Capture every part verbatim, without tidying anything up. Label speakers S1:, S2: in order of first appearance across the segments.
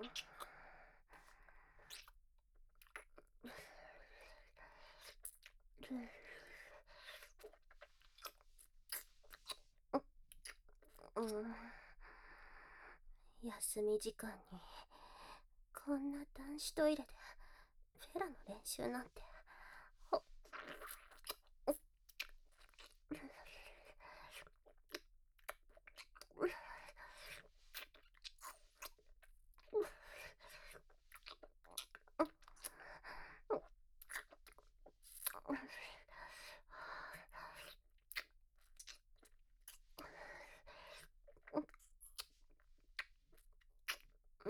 S1: うん、休み時間にこんな男子トイレでフェラの練習なんて。ほうん、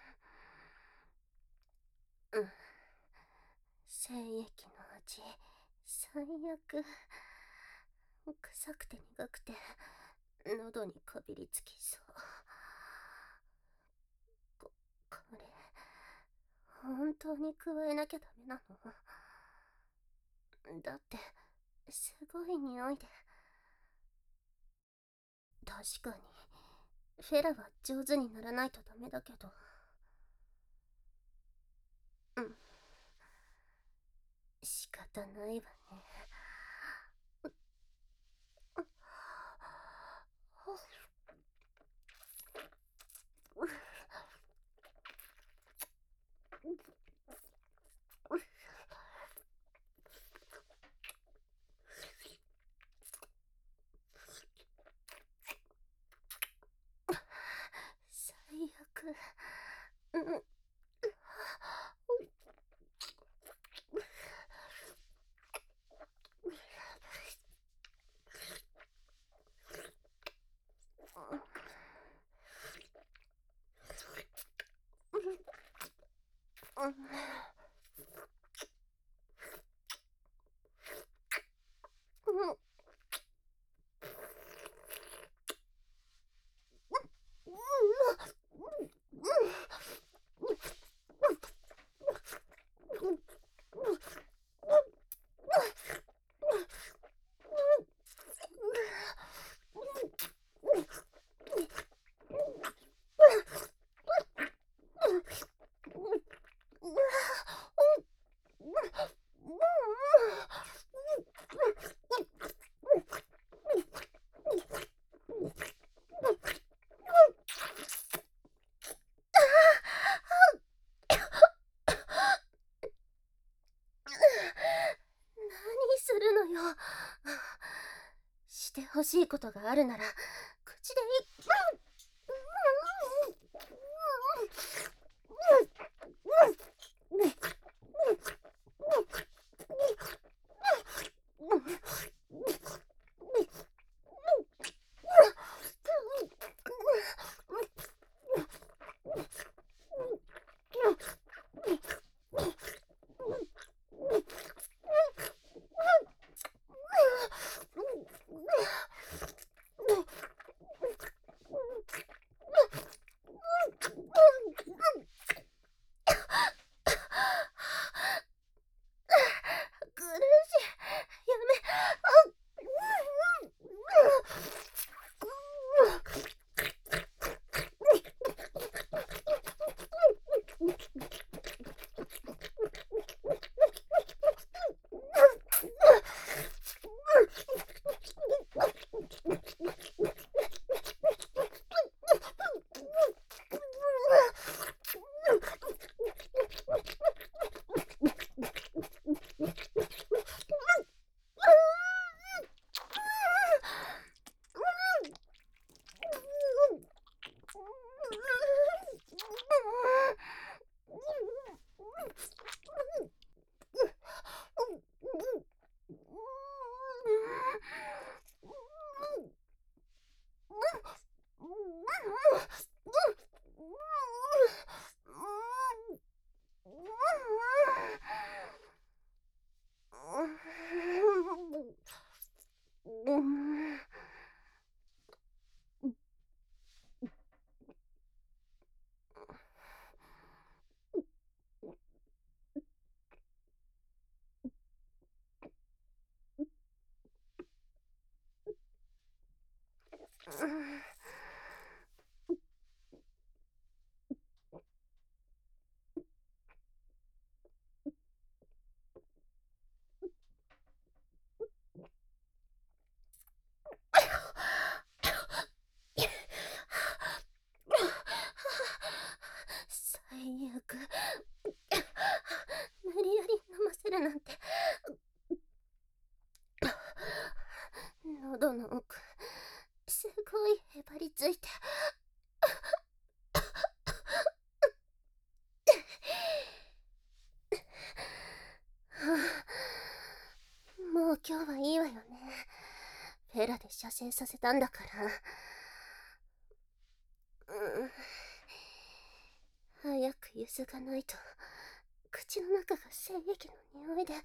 S1: うん、精液の味最悪。臭くて苦くて喉にこびりつきそう。ここれ本当に加えなきゃダメなの？だってすごい匂いで。確かにフェラは上手にならないとダメだけど。うん、仕方ないわね。最悪。うん、うん、何するのよ。してほしいことがあるなら口で言い。 最悪。無理やり飲ませるなんて。喉の奥、すごいへばりついて。もう今日はいいわよね。フェラで射精させたんだから。うん。早くゆすがないと、口の中が精液の匂いで。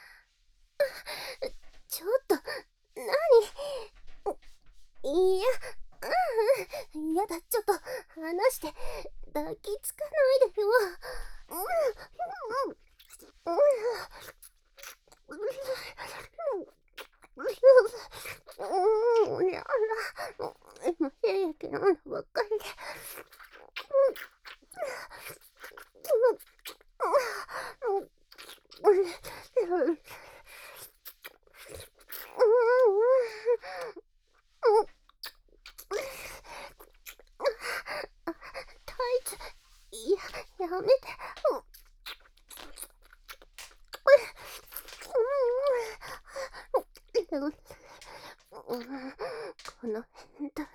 S1: ちょっと、なに？いや、うん、やだ、ちょっと、離して、抱きつかないでよ。うん、うん、うん、うん、やだ、今、精液飲んだばっかりで。タイツ、いや、やめて。この変態。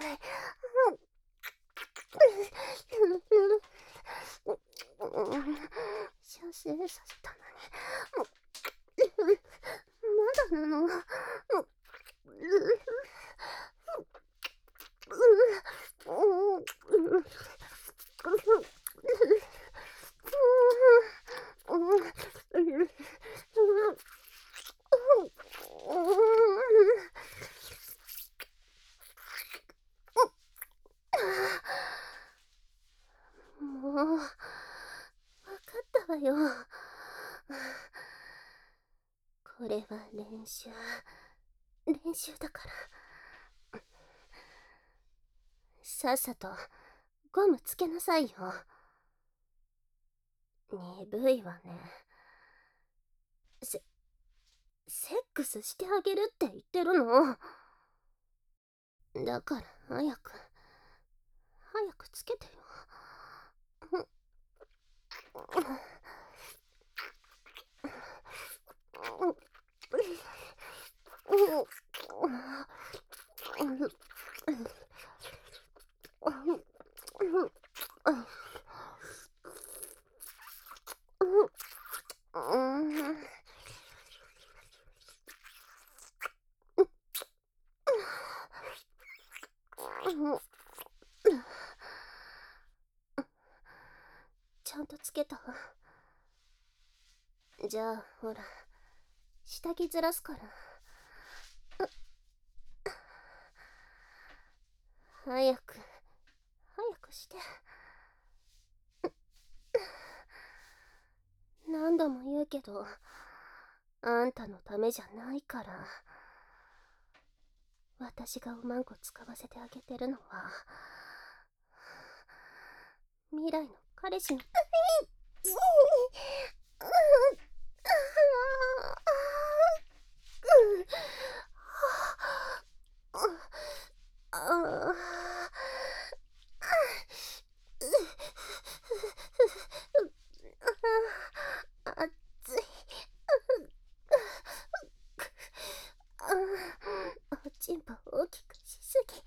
S1: 射精させたのに、まだなの。もう、わかったわよ。これは練習、練習だから。さっさとゴムつけなさいよ。鈍いわね。せ、セックスしてあげるって言ってるの。だから早く、早くつけてよ。ちゃんとつけたわ。じゃあほら、下着ずらすから。早く、早くして。何度も言うけど、あんたのためじゃないから。私がおまんこ使わせてあげてるのは、未来の彼氏の。熱い。おちんぽ大きくしすぎ。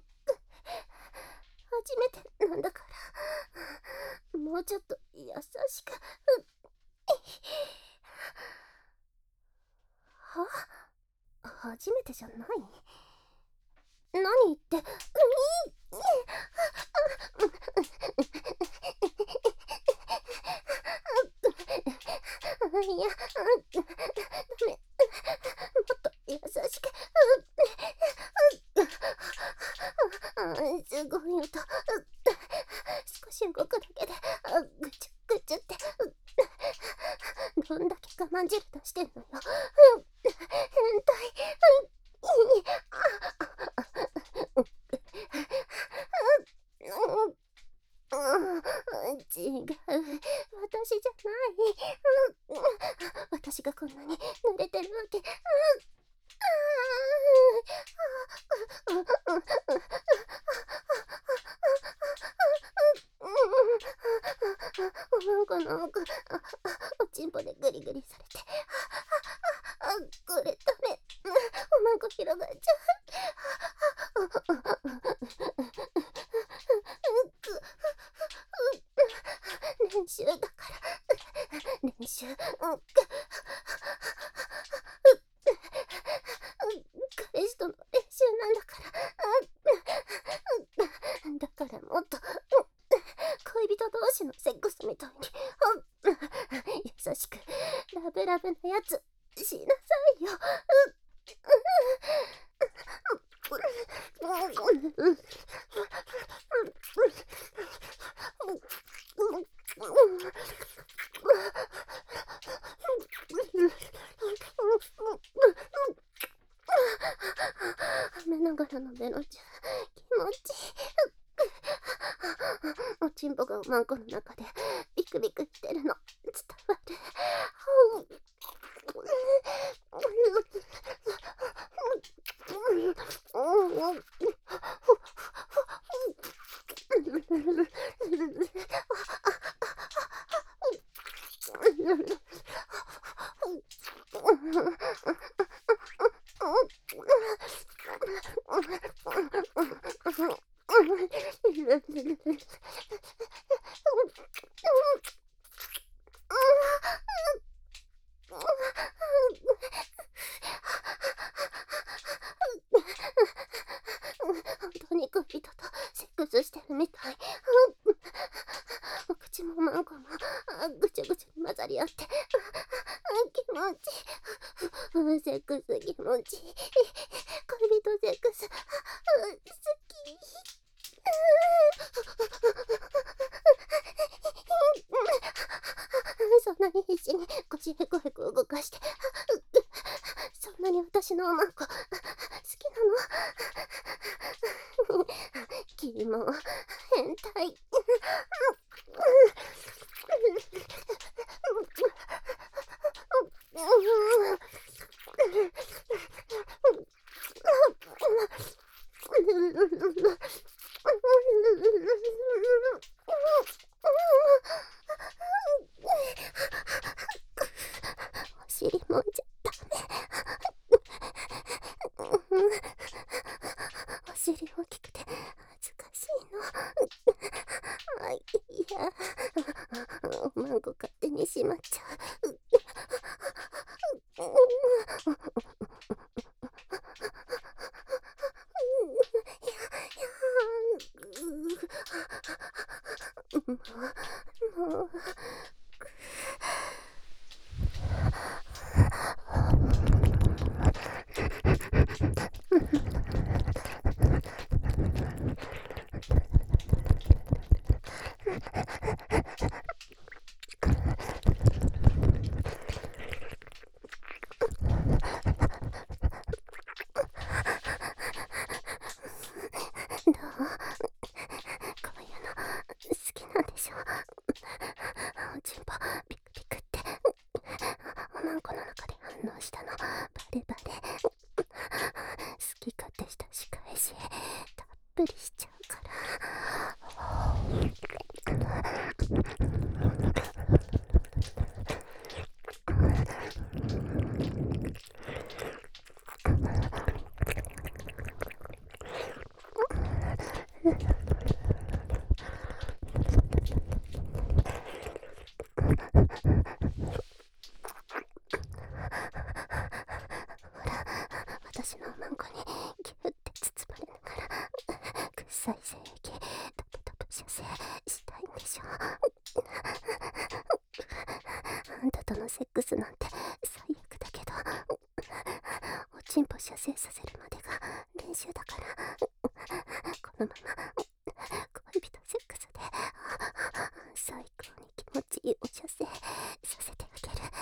S1: 初めてなんだから、もうちょっと優しく。は？初めてじゃない？何言って。ういや、ダメ。もっと優しく。すごい音。少し動くだけでぐちゅぐちゅって。どんだけ我慢汁出してんのよ。変態。違う、私じゃない。私がこんなに濡れてるわけ。 おまんこの奥、あ、おちんぽでグリグリされて、あ、あ、これダメ。おまんこ広がっちゃう。練習だから。練習。彼氏との練習なんだから。だからもっと恋人同士のセックスみたいに優しくラブラブなやつしなさいよ。雨ながらのベロちゃん気持ちいい。おちんぽがおまんこの中でビクビクしてるの伝わる。本当に恋人とセックスしてるみたい。お口もおまんこもぐちゃぐちゃに混ざり合って、気持ちいい。セックス気持ちいい。恋人セックス好き。そんなに必死に腰へこへこ動かして、そんなに私のおまんこ好きなの？君も変態。お尻もんじゃダメ。お尻大きくて恥ずかしいの。あ、いや、おまんこ勝手にしまっちゃう。もうおちんぽビクビクっておまんこの中で反応したのバレバレ。好き勝手した仕返したっぷりしちゃうから。私のおまんこにギュッて包まれながら臭い精液タプタプ射精したいんでしょ。あんたとのセックスなんて最悪だけど、おちんぽ射精させるまでが練習だから、このまま恋人セックスで最高に気持ちいいお射精させてあげる。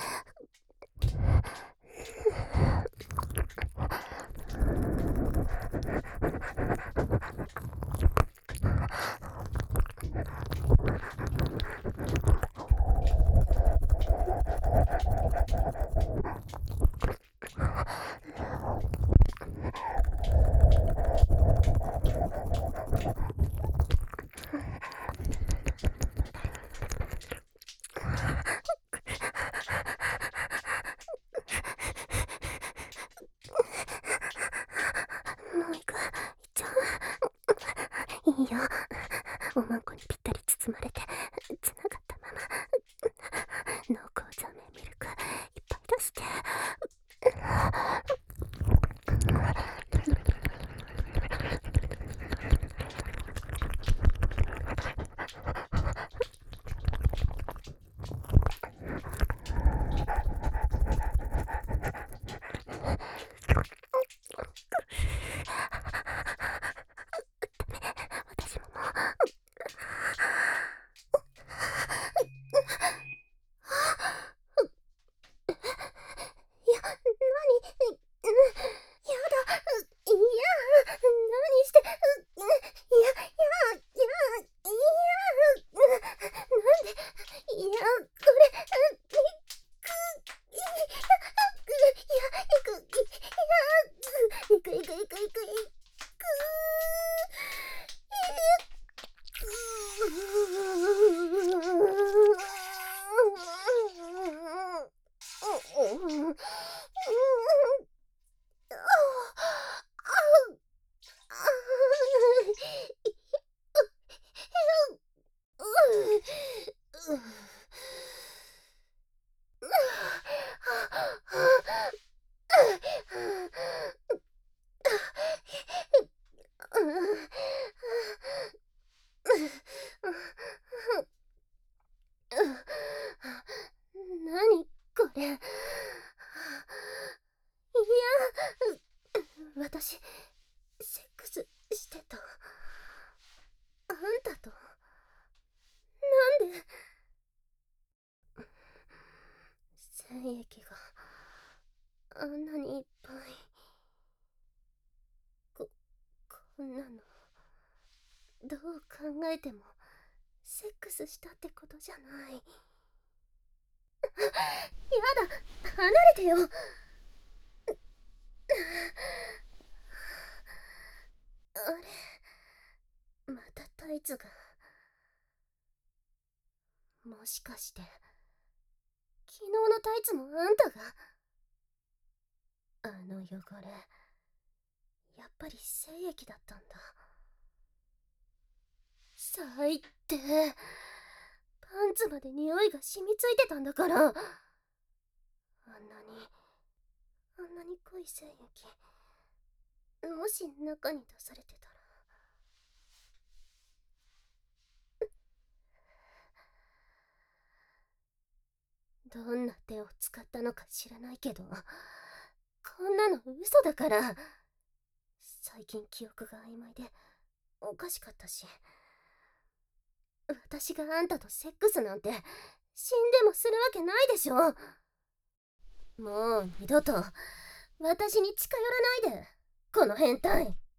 S1: マンコにぴったり包まれてつながったまま濃厚ザメミルクいっぱい出して私ももういや、なに、うん、やだ、いや、何して、う、いや、や、や、いや、なんで、いや、これ、いく、いや、いく、いや、いく、いく、いく、いく、いく、いく、なにこれ。いや、私セックスしてた。あんたと。なんで精液があんなにいっぱい。ここんなのどう考えてもセックスしたってことじゃない。やだ、離れてよ。あれ、またタイツが。もしかして昨日のタイツもあんたが。あの汚れ、やっぱり精液だったんだ。最低。パンツまで匂いが染みついてたんだから。あんなにあんなに濃い精液、もし中に出されてたら。どんな手を使ったのか知らないけど、こんなの嘘だから。最近記憶が曖昧でおかしかったし、私があんたとセックスなんて死んでもするわけないでしょ。もう二度と私に近寄らないで、この変態。